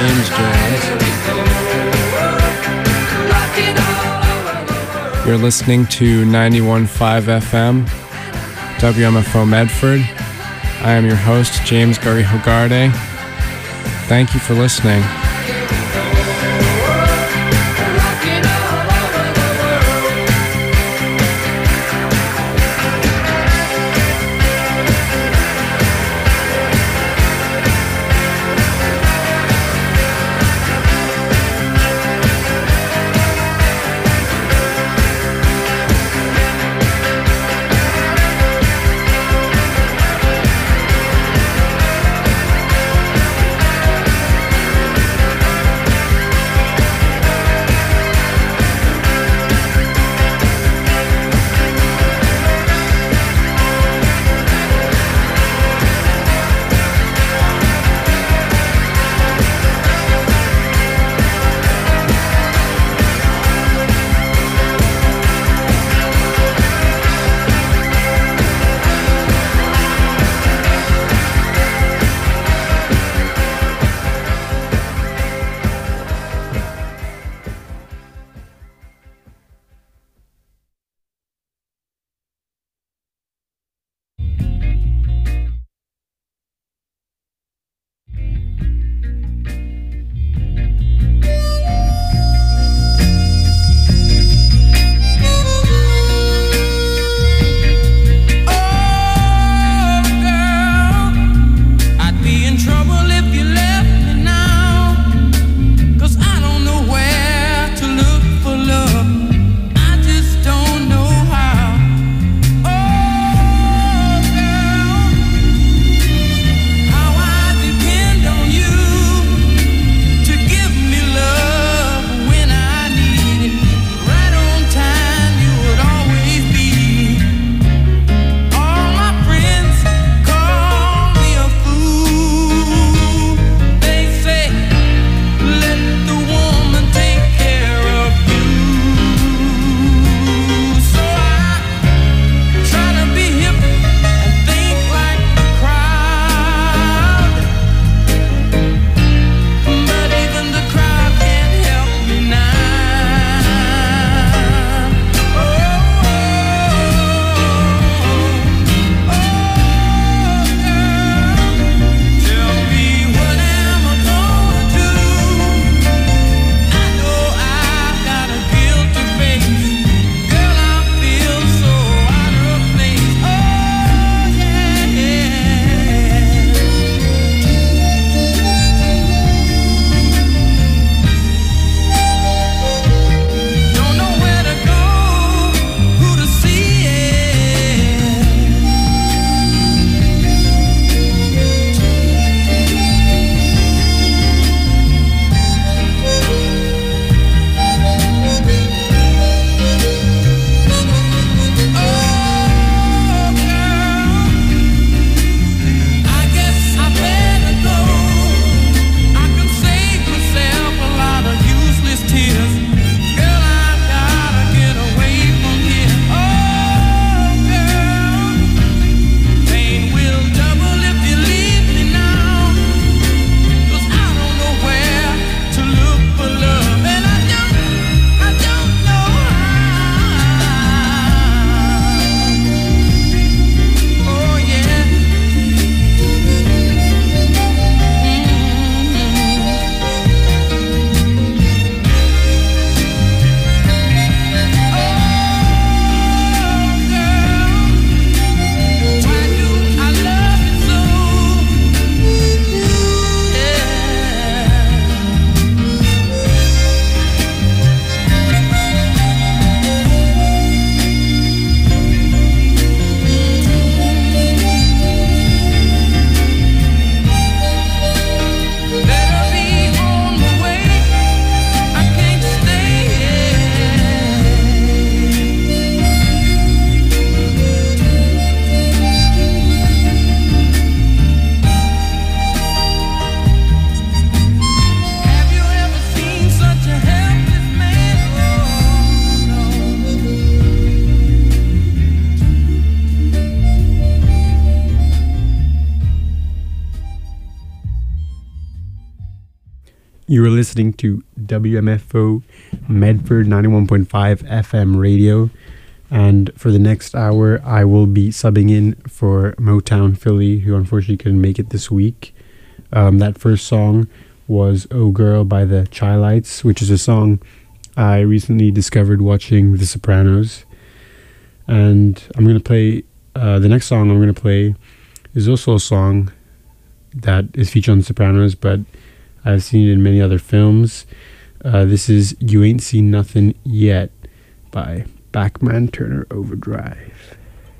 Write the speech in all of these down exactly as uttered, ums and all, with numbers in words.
James Jones. You're listening to ninety-one point five F M, W M F O Medford. I am your host, James Gari-Hogarde. Thank you for listening. You are listening to W M F O Medford ninety-one point five F M radio. And for the next hour, I will be subbing in for Motown Philly, who unfortunately couldn't make it this week. Um, that first song was Oh Girl by the Chi-Lites, which is a song I recently discovered watching The Sopranos. And I'm going to play, uh, the next song I'm going to play is also a song that is featured on The Sopranos, but I've seen it in many other films. Uh, this is You Ain't Seen Nothing Yet by Bachman Turner Overdrive.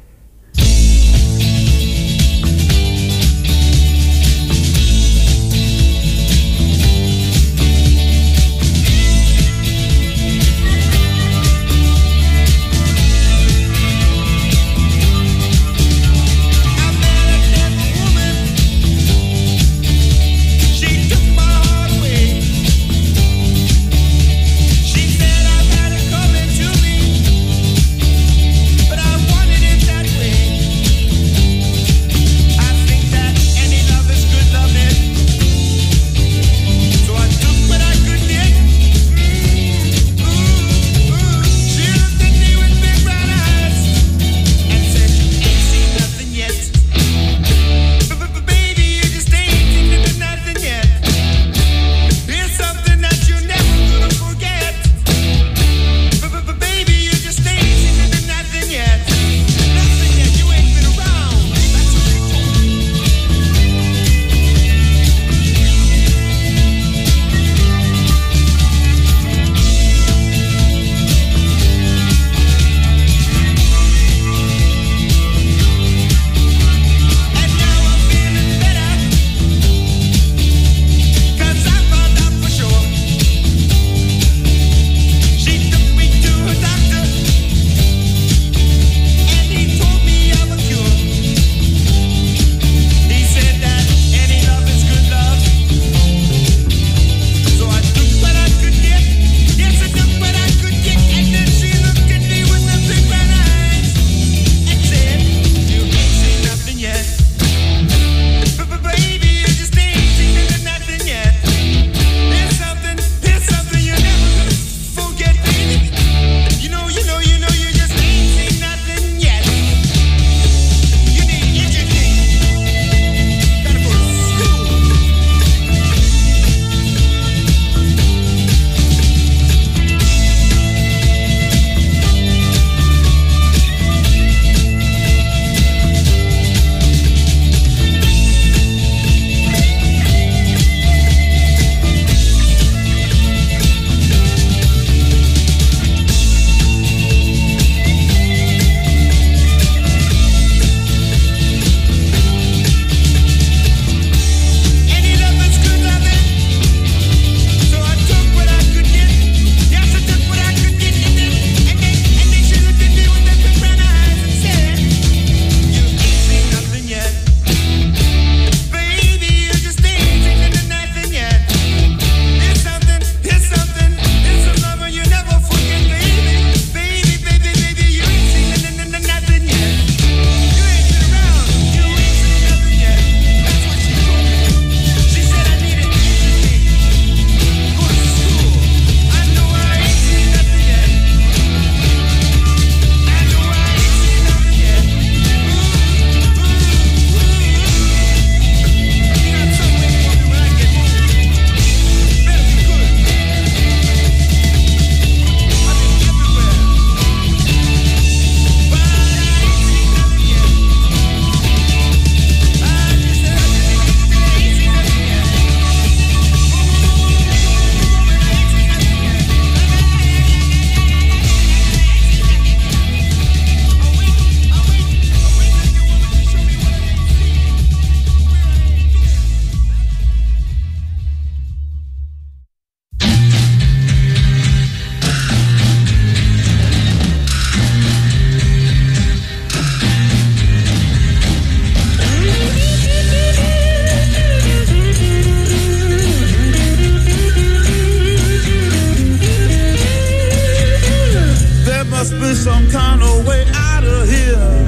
some kind of way out of here.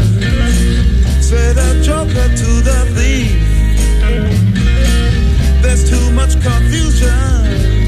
Say the joker to the thief. There's too much confusion.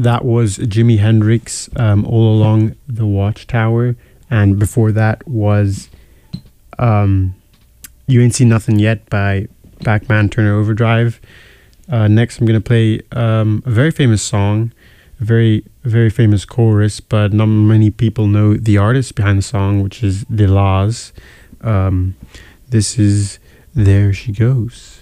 that was Jimi Hendrix, um, All Along the Watchtower. And before that was um, You Ain't Seen Nothing Yet by Bachman Turner Overdrive. Uh, next, I'm going to play um, a very famous song, a very, very famous chorus, but not many people know the artist behind the song, which is The Laws. Um, this is There She Goes.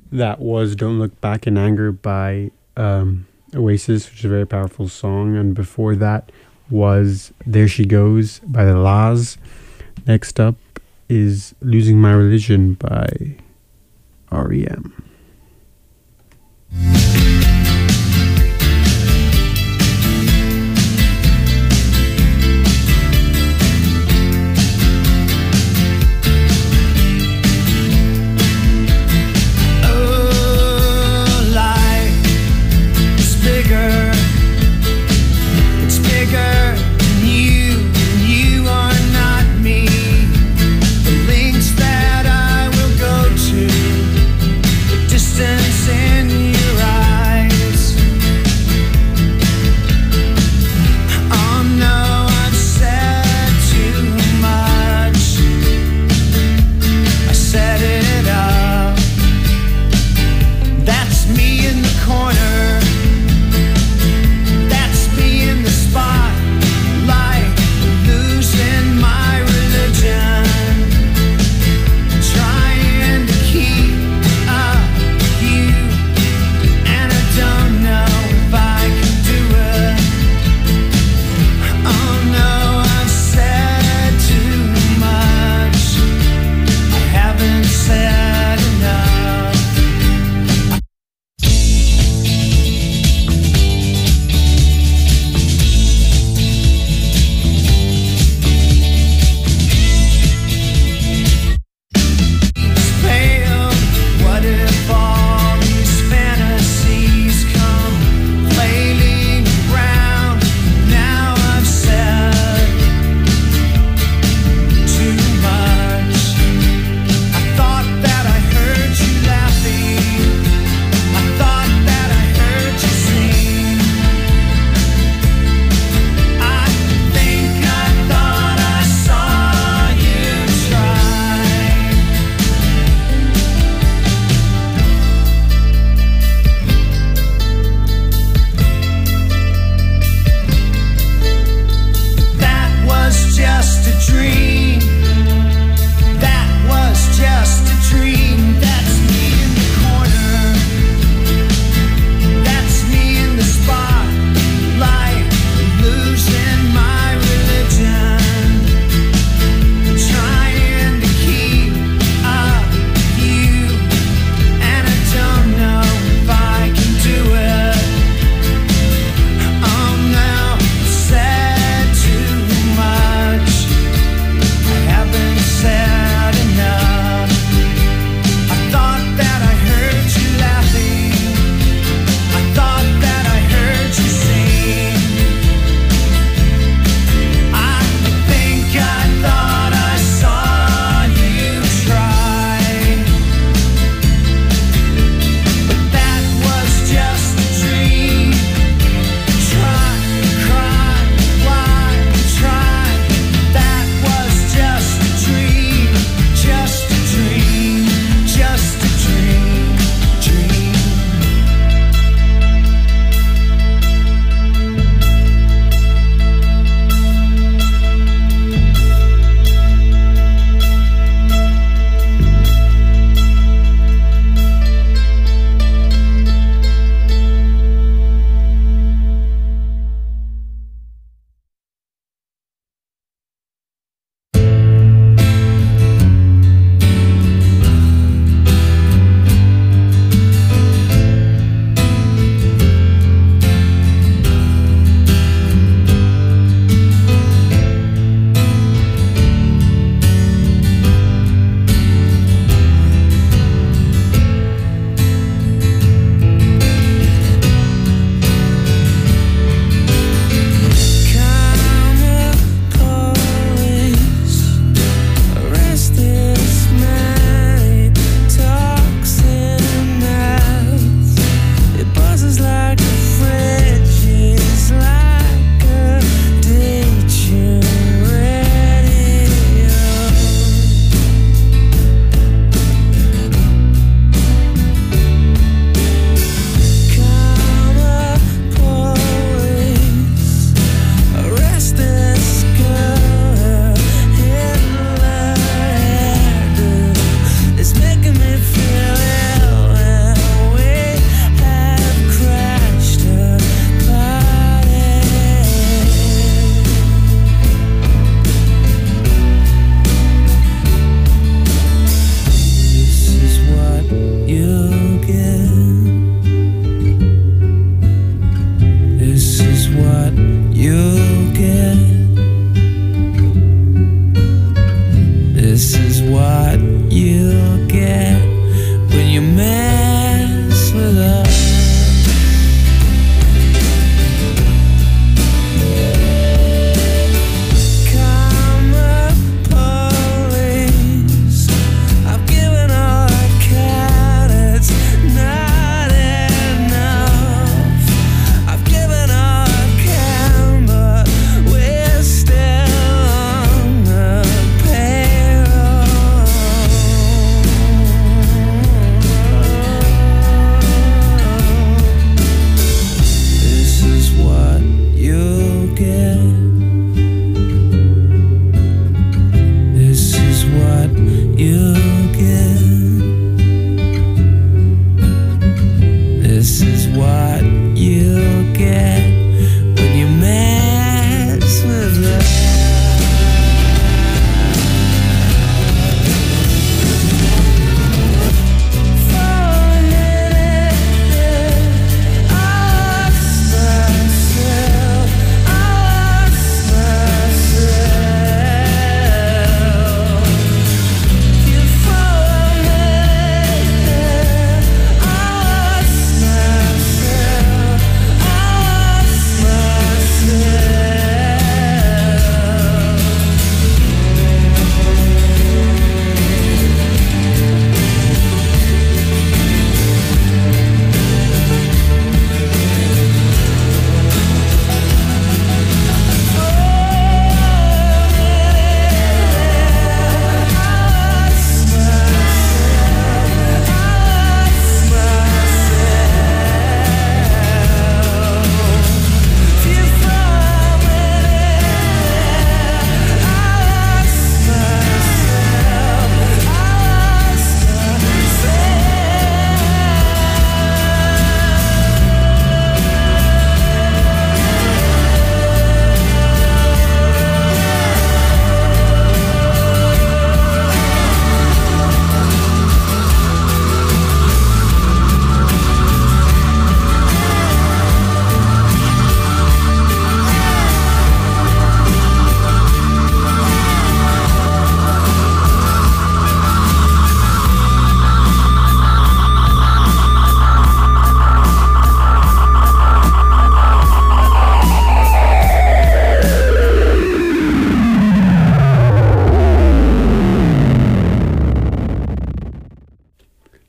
That was Don't Look Back in Anger by um, Oasis, which is a very powerful song. And before that was There She Goes by the La's. Next up is Losing My Religion by R E M. Distance in your eyes.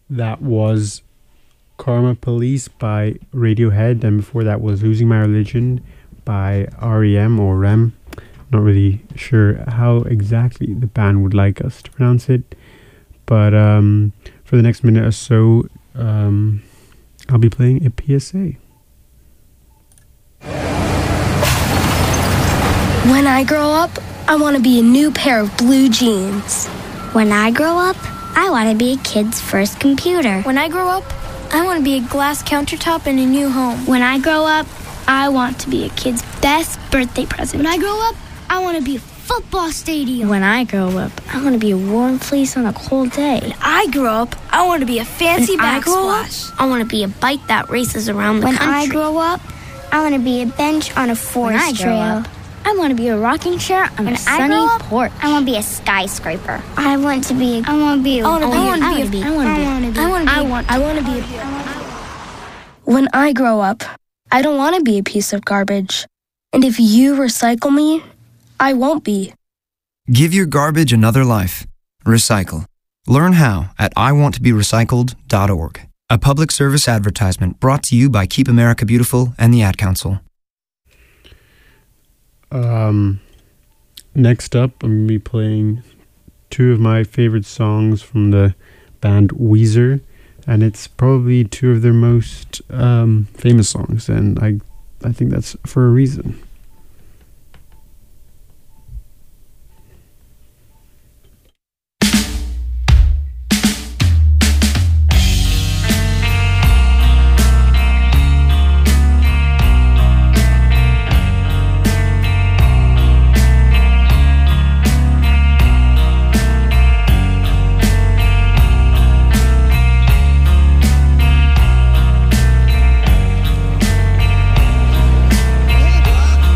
that was Karma Police by Radiohead, and before that was Losing My Religion by R E M or R E M. Not really sure how exactly the band would like us to pronounce it, but um, for the next minute or so, um, I'll be playing a P S A. When I grow up, I want to be a new pair of blue jeans. When I grow up, I want to be a kid's first computer. When I grow up, I want to be a glass countertop in a new home. When I grow up, I want to be a kid's best birthday present. When I grow up, I want to be a football stadium. When I grow up, I want to be a warm fleece on a cold day. When I grow up, I want to be a fancy when backsplash. I, I want to be a bike that races around the when country. When I grow up, I want to be a bench on a forest trail. Up, I want to be a rocking chair on when a sunny up, porch. I want to be a skyscraper. I want to be. A, I want to be. A, I want to be. I want to be. I want to be. I want to be. I want. I want to be. When I grow up, I don't want to be a piece of garbage. And if you recycle me, I won't be. Give your garbage another life. Recycle. Learn how at I want to be recycled dot org. A public service advertisement brought to you by Keep America Beautiful and the Ad Council. Um, next up, I'm going to be playing two of my favorite songs from the band Weezer, and it's probably two of their most um, famous songs, and I, I think that's for a reason. Oh,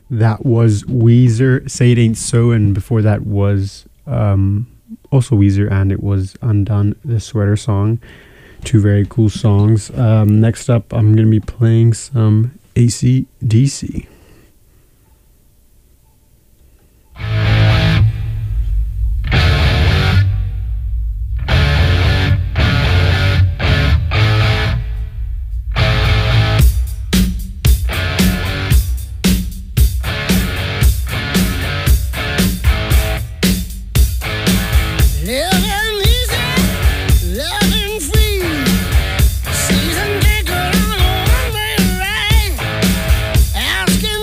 That was Weezer, Say It Ain't So, and before that was um, also Weezer, and it was Undone, the Sweater Song. Two very cool songs. Um, next up, I'm going to be playing some A C D C. Asking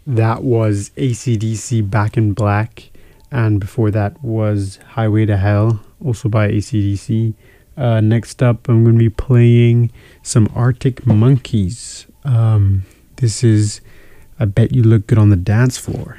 That was A C D C Back in Black, and before that was Highway to Hell, also by A C D C. Uh, next up, I'm going to be playing some Arctic Monkeys. Um, this is I Bet You Look Good on the Dance Floor.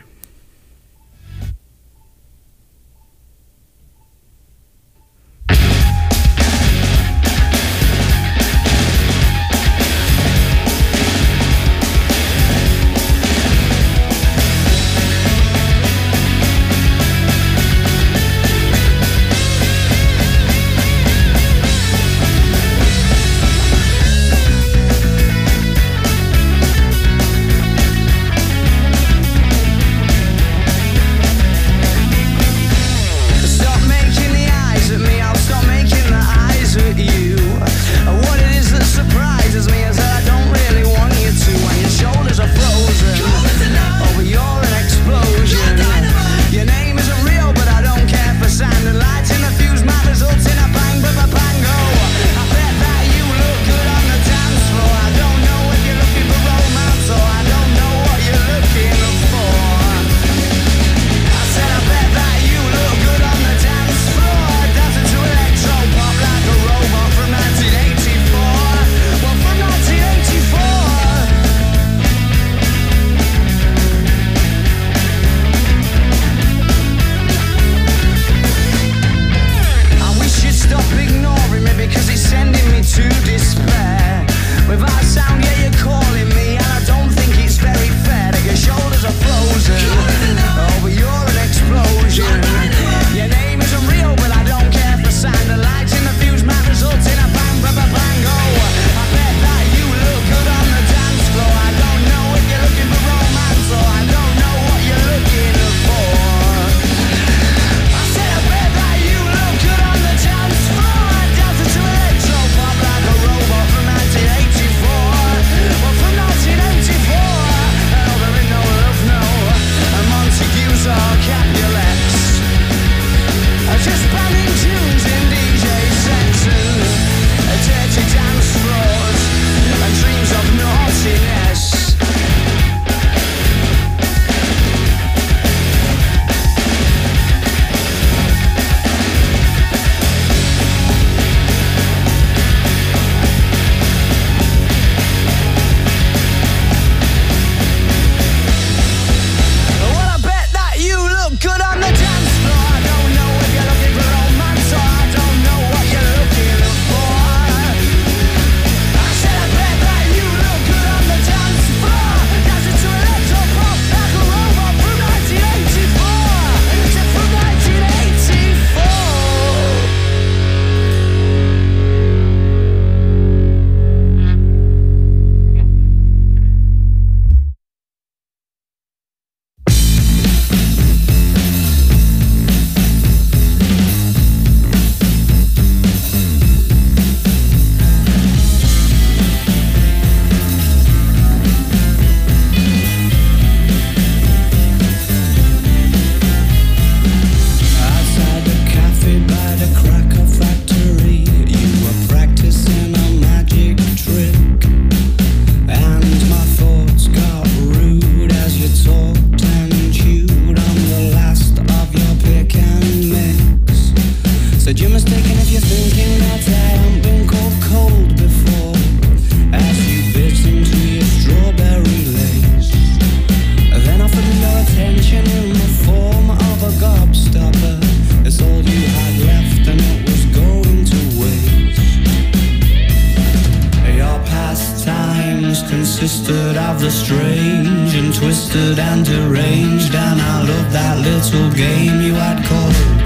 consisted of the strange and twisted and deranged, and I loved that little game you had called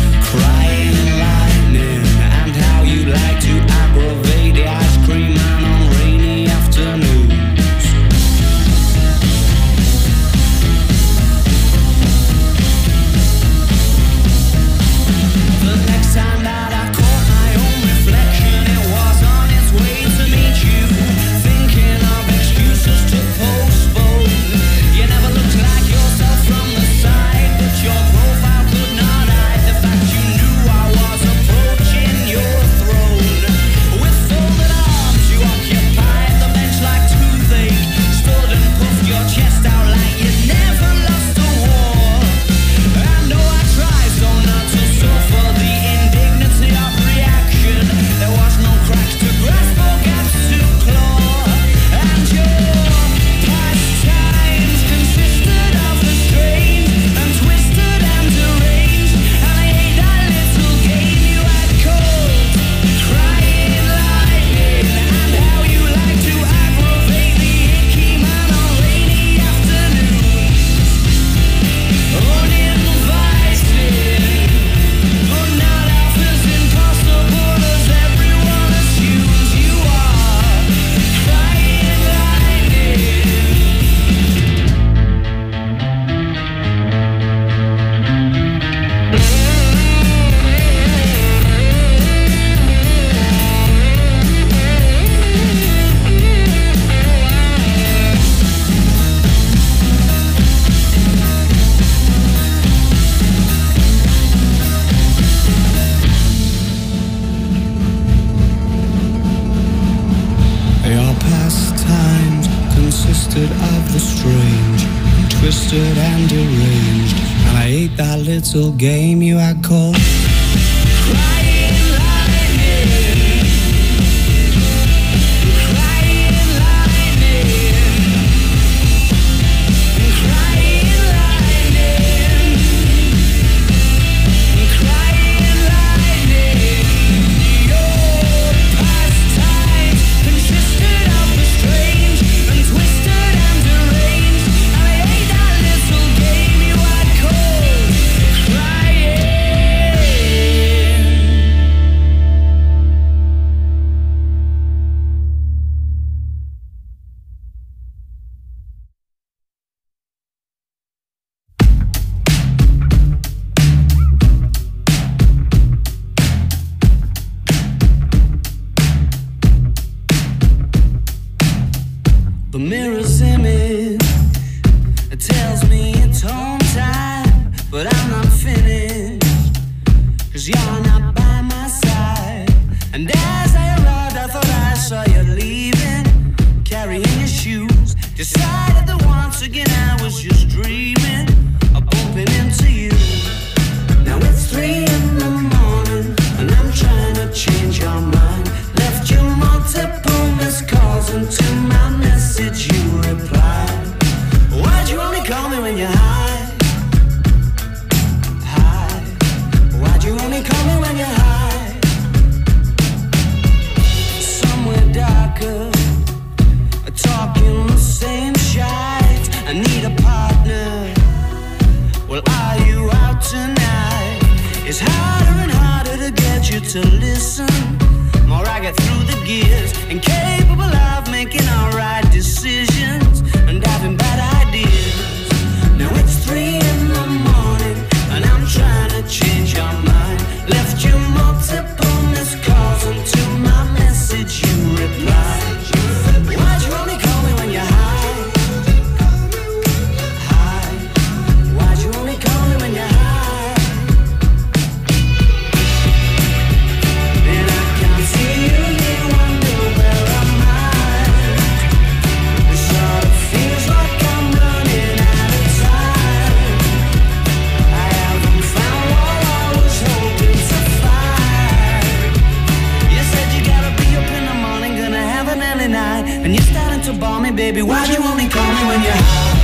Crying Lightning, and how you like to aggravate the ice cream man on rainy afternoons. The next time that I caught my own reflection, it was on its way to meet you, thinking of excuses to postpone. You never looked like yourself from the side, but your profile could not hide twisted of the strange, twisted and deranged. And I hate that little game you had called Crying Lightning. Crying Lightning. Crying Lightning. Crying Lightning. Your pastimes consisted of the strange and twisted and deranged. And I hate that little game you had called Crying. The mirror's image, it tells me it's home time, but I'm not finished, cause you're not by my side. And as I arrived, I thought I saw you leaving, carrying your shoes. Decided that once again I was just dreaming of bumping into you. Now it's three in the morning, and I'm trying to change your mind. Left you multiple missed calls, and to my message you replied. Why'd you only call me when you're high? High. Why'd you only call me when you're high? Somewhere darker, talking the same shite. I need a partner. Well, are you out tonight? It's harder and harder to get you to listen. More I get through the gears, incapable of making alright decisions and having bad ideas. Now it's three in the morning, and I'm trying to change your mind. Left you multiple missed calls, and to my message you replied. Why'd you only call me when you're high? High. Why'd you only call me when you're high? And I can't see you, you wonder where am I? It sort of feels like I'm running out of time. I haven't found what I was hoping to find. You said you gotta be up in the morning, gonna have an early night, and you're starting to bore me, baby. Why'd you only call me when you're high?